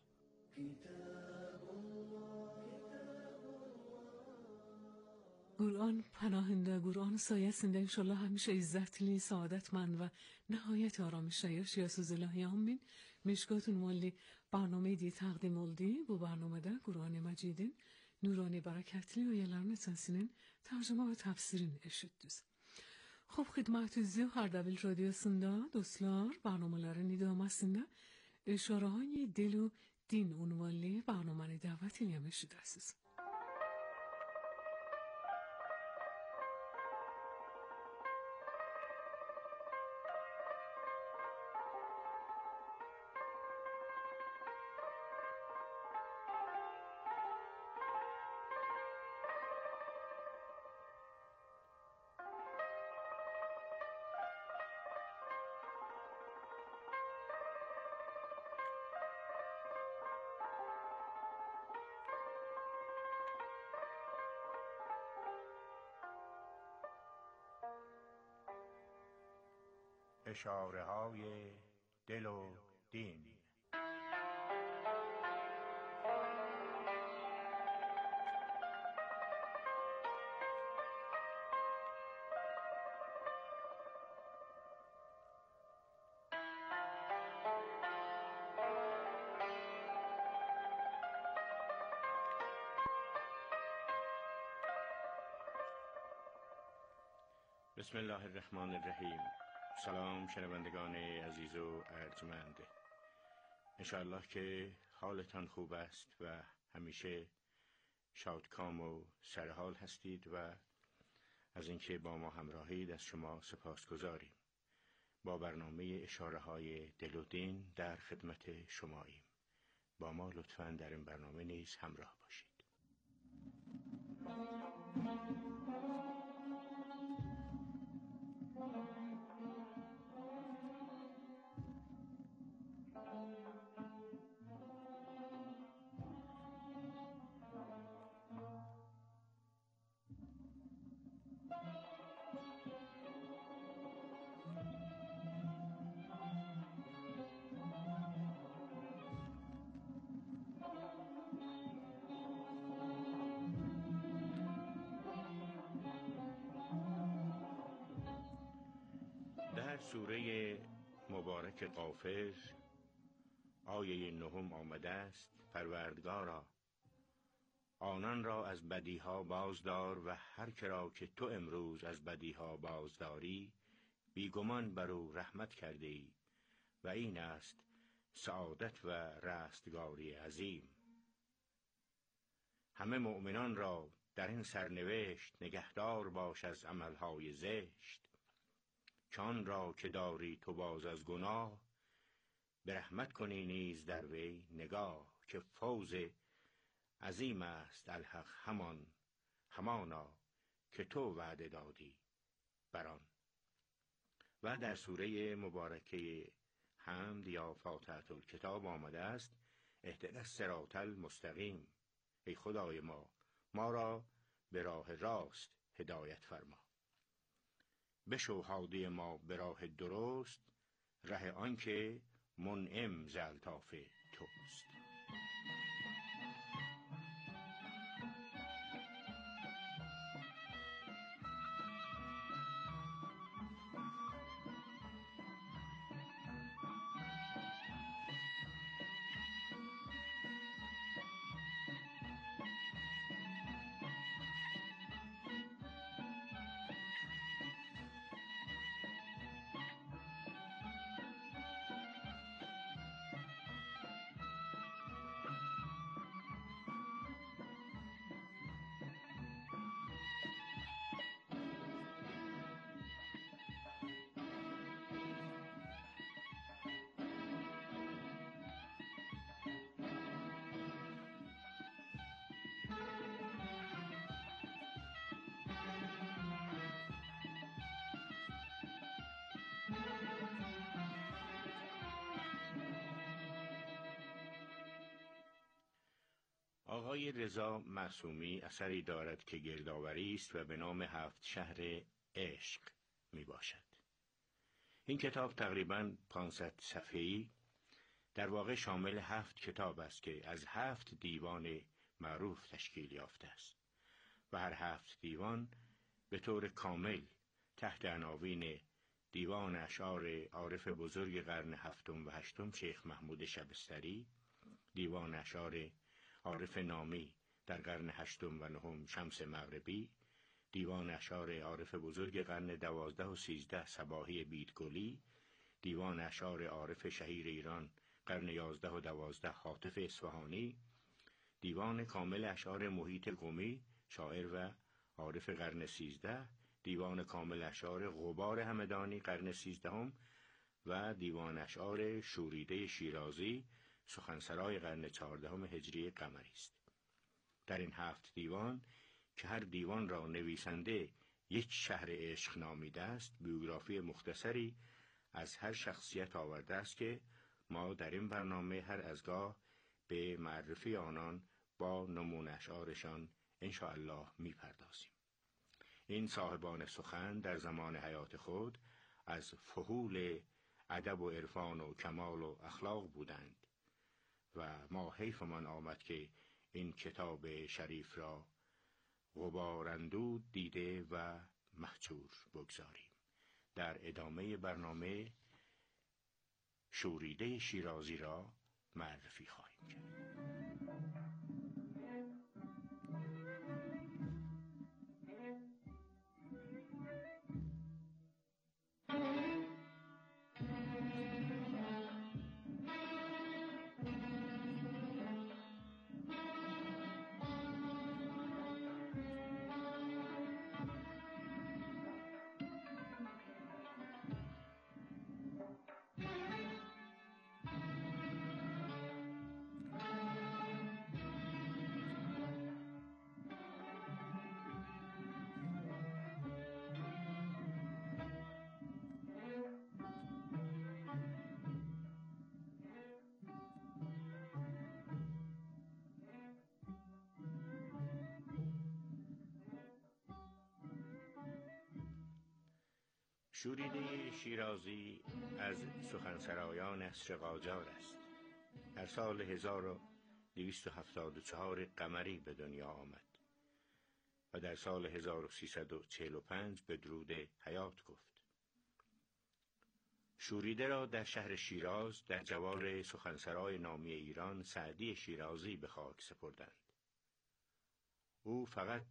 قرآن پناهنده، قرآن سایسنده، انشالله همیشه عزتلی، سعادتمند و نهایت آرامش یاش یا سوز الهی آمین. مشکاتون مالی برنامه دی تقدیم oldu. Bu برنامede Kur'an-ı Mecid'in nurani bereketli öğelerine sensinin tercüme ve tefsirini eşittiniz. خب خدمتتون اردبیل رادیوسunda dostlar برنامه‌ların idamesinde اشاره‌های دل و دین عنوانlı برنامه دعوت ile meşhudasınız. اشاره های دل و دین. بسم الله الرحمن الرحیم. سلام شنوندگان عزیز و ارجمند. انشاءالله که حالتان خوب است و همیشه شادکام و سرحال هستید و از اینکه با ما همراهید از شما سپاسگزاریم. با برنامه اشاره های دل و دین در خدمت شماییم. با ما لطفاً در این برنامه نیز همراه باشید. در سوره مبارک غافر آیه نهم آمده است: پروردگارا آنان را از بدیها بازدار و هر کرا که تو امروز از بدیها بازداری بیگمان بر او رحمت کرده ای و این است سعادت و رستگاری عظیم. همه مؤمنان را در این سرنوشت نگهدار باش از عملهای زشت، چون را که داری تو باز از گناه به رحمت کنی نیز در وی نگاه، که فوز عظیم است الحق همان همانا که تو وعده دادی بران. و در سوره مبارکه حمد یا فاتحه الکتاب آمده است: اهدنا الصراط المستقیم. ای خدای ما ما را به راه راست هدایت فرما، بشو هادی ما به راه درست، ره آن که منعم ز الطاف توست. آقای رضا معصومی اثری دارد که گردآوری است و به نام هفت شهر عشق می باشد. این کتاب تقریباً پانصد صفحه‌ای در واقع شامل هفت کتاب است که از هفت دیوان معروف تشکیل یافته است و هر هفت دیوان به طور کامل تحت عناوین دیوان اشعار عارف بزرگ قرن هفتم و هشتم شیخ محمود شبستری، دیوان اشعار عارف نامی در قرن هشتم و نهم شمس مغربی، دیوان اشعار عارف بزرگ قرن دوازده و سیزده صباحی بیدگلی، دیوان اشعار عارف شهیر ایران قرن یازده و دوازده حاطف اصفهانی، دیوان کامل اشعار محیط قمی شاعر و عارف قرن سیزده، دیوان کامل اشعار غبار همدانی قرن سیزدهم و دیوان اشعار شوریده شیرازی سخنسرای قرن چهاردهم هجری قمری است. در این هفت دیوان که هر دیوان را نویسنده یک شهر عشق نامیده است، بیوگرافی مختصری از هر شخصیت آورده است که ما در این برنامه هر از گاه به معرفی آنان با نمونه اشعارشان انشاءالله میپردازیم. این صاحبان سخن در زمان حیات خود از فحول ادب و عرفان و کمال و اخلاق بودند و ما حیفمان آمد که این کتاب شریف را غباراندود دیده و محجور بگذاریم. در ادامه برنامه شوریده شیرازی را معرفی خواهیم کرد. شوریده شیرازی از سخنسرایان عصر قاجار است. در سال هزار و دویست و هفتاد و چهار قمری به دنیا آمد و در سال هزار و سیصد و چهل و پنج به درود حیات گفت. شوریده را در شهر شیراز در جوار سخنسرای نامی ایران سعدی شیرازی به خاک سپردند. او فقط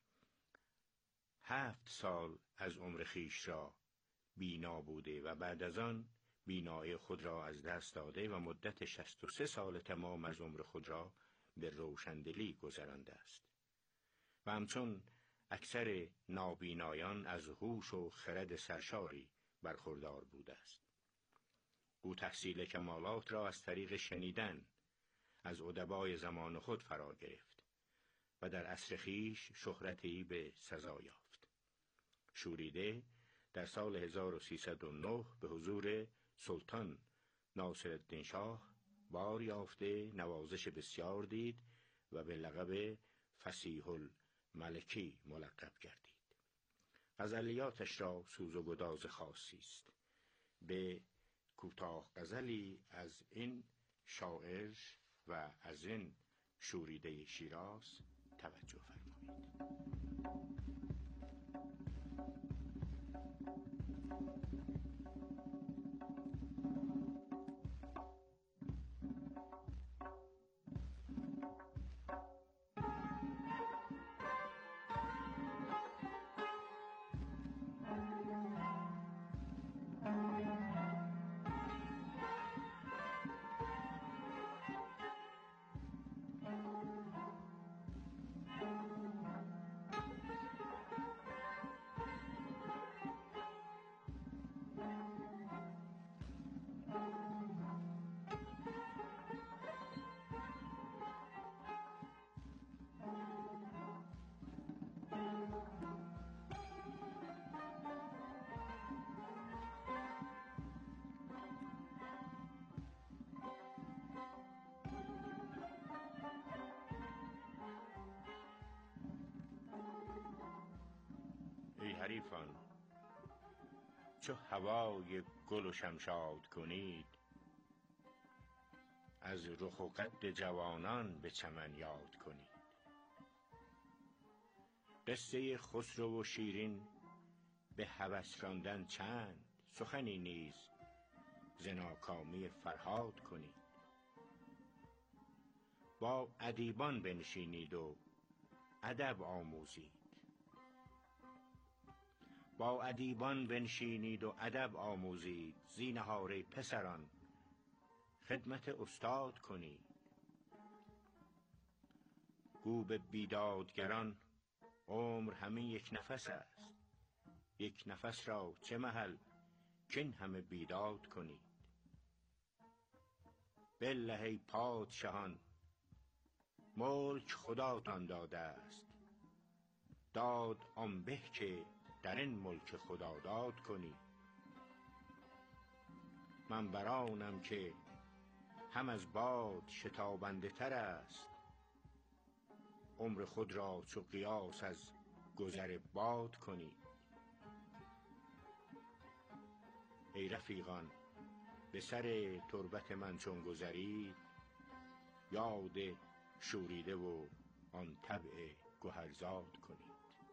هفت سال از عمر خیش را بینا بوده و بعد از آن بینایی خود را از دست داده و مدت شصت و سه سال تمام از عمر خود را به روشندلی گذرانده است و همچون اکثر نابینایان از هوش و خرد سرشاری برخوردار بوده است. او تحصیل کمالات را از طریق شنیدن از ادبای زمان خود فرا گرفت و در عصر خویش شهرتی به سزا یافت. شوریده در سال هزار و سیصد و نه به حضور سلطان ناصرالدین شاه بار یافته نوازش بسیار دید و به لقب فصیح الملکی ملقب گردید. غزلیاتش را سوز و گداز خاصی است. به کوتاه غزلی از این شاعر و از این شوریده شیراز توجه فرمایید. ای حریفان، چو هوای گل و شمشاد کنید، از رخ و قد جوانان به چمن یاد کنید. قصه خسرو و شیرین به هوس راندن چند، سخنی نیز ز ناکامی فرهاد کنید. با ادیبان بنشینید و ادب آموزید، با ادیبان بنشینید و ادب آموزید، زینهار پسران خدمت استاد کنید. گو به بیدادگران عمر همین یک نفس است، یک نفس را چه محل کین همه بیداد کنید. بالله ای پادشاهان ملک خداتان داده است، داد آن به که در این ملک خداداد کنید. من برانم که هم از باد شتابنده تر است، عمر خود را چو قیاس از گذر باد کنید. ای رفیقان به سر تربت من چون گذرید، یاد شوریده و آن طبع گهرزاد کنید.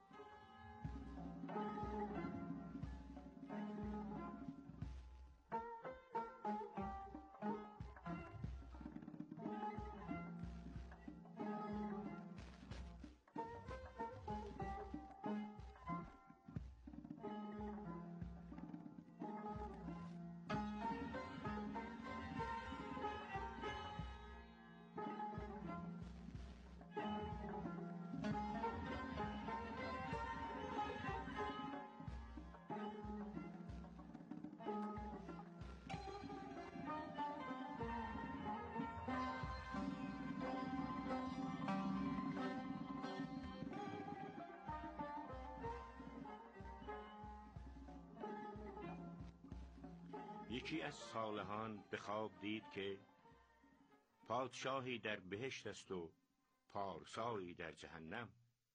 یکی از صالحان به خواب دید که پادشاهی در بهشت است و پارسایی در جهنم.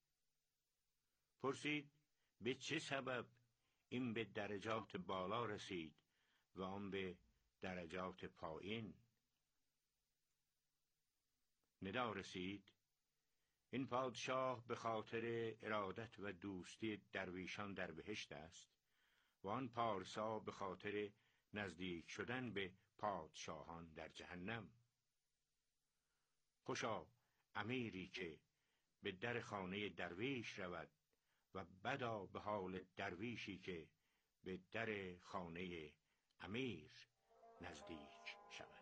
پرسید به چه سبب این به درجات بالا رسید و آن به درجات پایین؟ ندا رسید این پادشاه به خاطر ارادت و دوستی درویشان در بهشت است و آن پارسا به خاطر نزدیک شدن به پادشاهان در جهنم. خوشا امیری که به در خانه درویش رود و بدا به حال درویشی که به در خانه امیر نزدیک شود.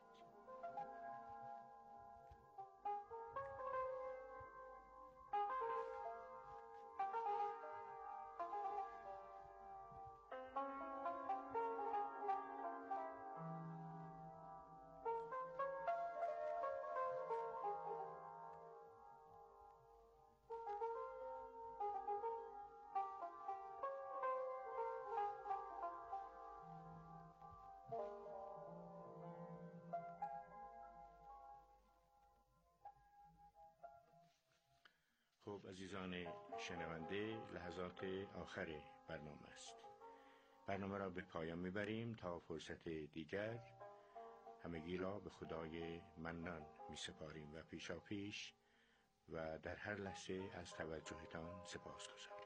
خب عزیزان شنونده، لحظات آخر برنامه است. برنامه را به پایان میبریم تا فرصت دیگر. همگی را به خدای منان می سپاریم و پیشا پیش و در هر لحظه از توجهتان سپاس گذاریم.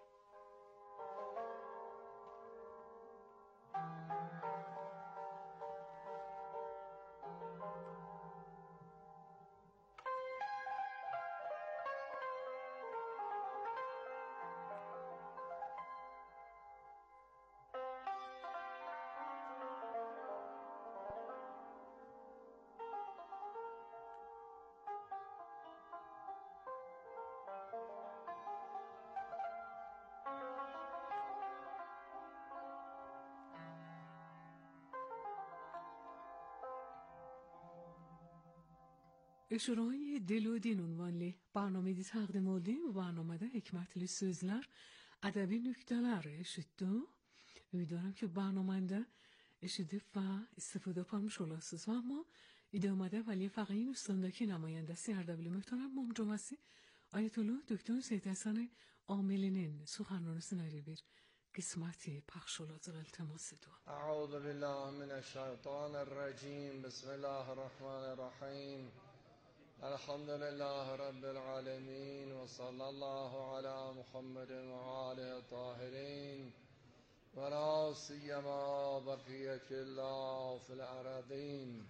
Eşurayı Deludin unvanlı barnamede takdim oldu bu barnamada hikmetli sözler, adabi nükteler eşitdi. Ümidarım ki barnamada eşidip ve istifade parmış olasınız. Ama idamada vali faqih üstündeki namayandesi Erdebil Muhterem Mumcumasi Ayetullah Doktor Seyit Hasan Amili'nin سخنرانی‌سine bir قسمتی پخش olarak التماس دو. أعوذ بالله من الشيطان الرجيم بسم الله الرحمن الرحيم الحمد لله رب العالمين وصلى الله على محمد وآله الطاهرين ولا سيما بقية الله في الأراضين.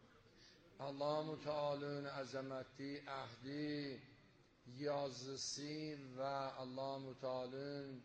اللهم تعالى عظمتی اهدی yazısı ve Allah-u Teala'nın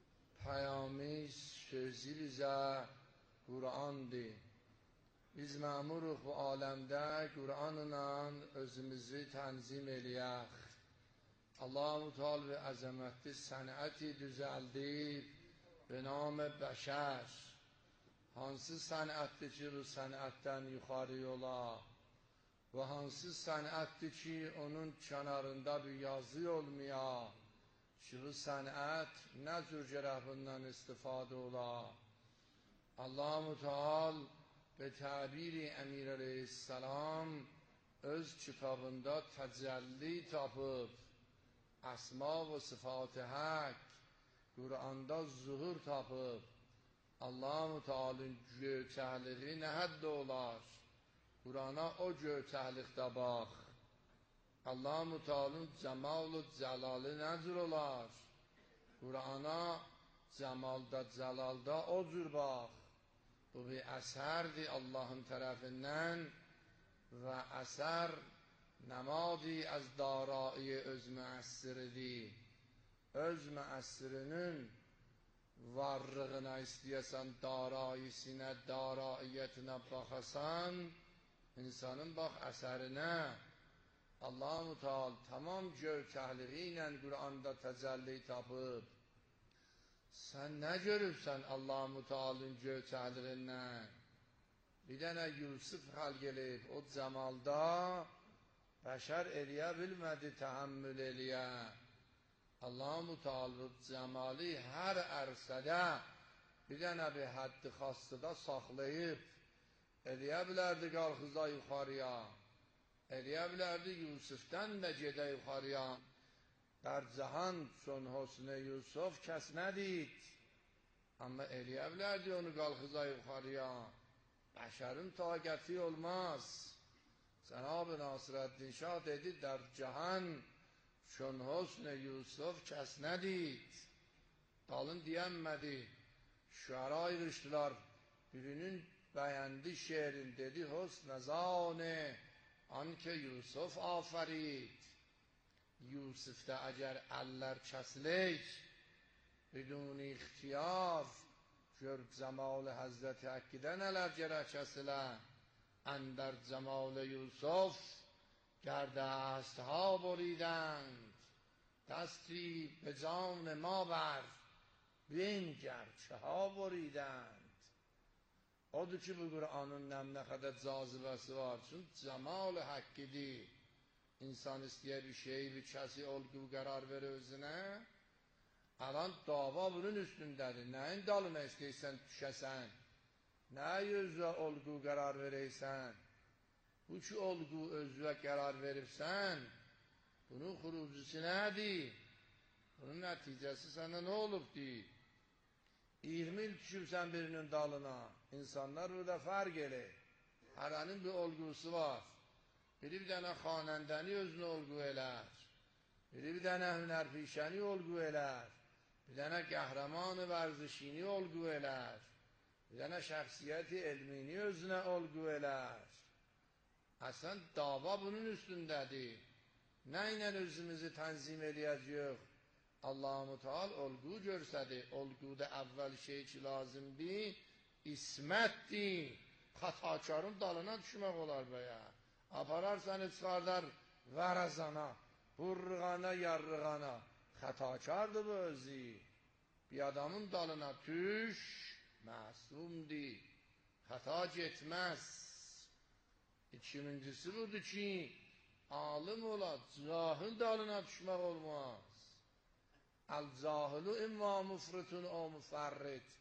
peyami sözü bize Kur'an'dı. Biz məmuruq bu aləmdə Qur'anla özümüzü tənzim eləyək. Allah-u Teala ve əzəmətli sənəti düzəldib به نام بشر. hansı sənətdir ki bu sənətdən yuxarı yola ve hansı sənətdir ki onun kənarında bir yazı olmaya ki bu sənət nə cür gərək bundan istifadə ola. Allah-u Teala به تعبیر امیر علیه السلام öz kitabında təcelli tapıb əsma və sıfat hak Qur'anda zuhur tapıb Allah-u Teala'nın göçəkliyi nə hədd olar. Qur'ana o göçəklikdə bax. Allah-u Teala'nın cəmal və cəlalı nə cür olar. Qur'ana cəmalda cəlalda o cür bax. Bu bir əsərdir Allah'ın tərəfindən və əsər nəmadi az daraiyə öz müəssiridir. Öz müəssirinin varlığına istəyəsən, daraisinə, daraiyyətinə baxasan, insanın bax əsərinə. Allah-u Teala tamam göçəkliyi ilə Qur'anda təcəlli tapıb. Sen ne görürsen Allah-u Teala'nın göçəkliyindən? Bir dənə Yusuf xal gelib o cəmalda bəşər eləyə bilmədi təhəmmül eləyə. Allah-u Teala cəmali hər ərsədə bir dənə bir həddi xastıda saxlayıb eləyə bilərdi qalxıza yuxarıya. Eləyə bilərdi Yusuf'dən də gedə yuxarıya. در جهان چون حسن یوسف کس ندید اما eləyə bilərdi onu qalxıza yuxarıya. Bəşərin taqəti olmaz. Cenab-ı Nasreddin Şah dedi در جهان چون حسن یوسف کس ندید. Dalın deyənmədi. Şüara yığışdılar. Birinin bəyəndi şerin dedi حسن zane anke Yusuf aferid. Yusuf'da eğer eller keslik بدون اختیار gör cemal Hazreti Hakk'de neler gerek kesile اندر cemal Yusuf گر دستها بریدند دستی به جان ما بر بنگر چه ها بریدند. Odur ki bu Kur'an'ın ne kadar cazibesi var. Çünkü cemal Hakk'idi. İnsan isteye bir şey, bir kesi olgu karar verir özüne. Alan dava bunun üstündedir. Neyin dalına isteysen düşesen. Ne yüzüne olgu karar verirsen. Bu ki olgu özüne karar verirsen. Bunun hurucusu nedir? Bunun neticesi sana ne olup değil? yirmi yıl düşürsen birinin dalına. İnsanlar burada fark gelir. Haranın bir olgusu var. Biri bir dənə xanəndəni özünə olgu elər. Biri bir dənə hünərpişəni olgu elər. Bir dənə qəhrəmanı vərzişini olgu elər. Bir dənə şəxsiyyəti elmini özünə olgu elər. Əslən dava bunun üstündədir. Nə ilə özümüzü tənzim eləyəcəyik? Allah-u Teala olgu görsədir. Olguda əvvəl şey ki lazımdır, ismətdir. Xatakarın dalına düşmək olar bəyə. Apararsanı çıxardar vərazana, burğana, yarrığana. Xətakardır bu özü. Bir adamın dalına düş, məsumdir. Xəta getməz. İkincisi budur ki, alim ola, cahil dalına düşmək olmaz. El-cahilu imma mufritun o mufarrit.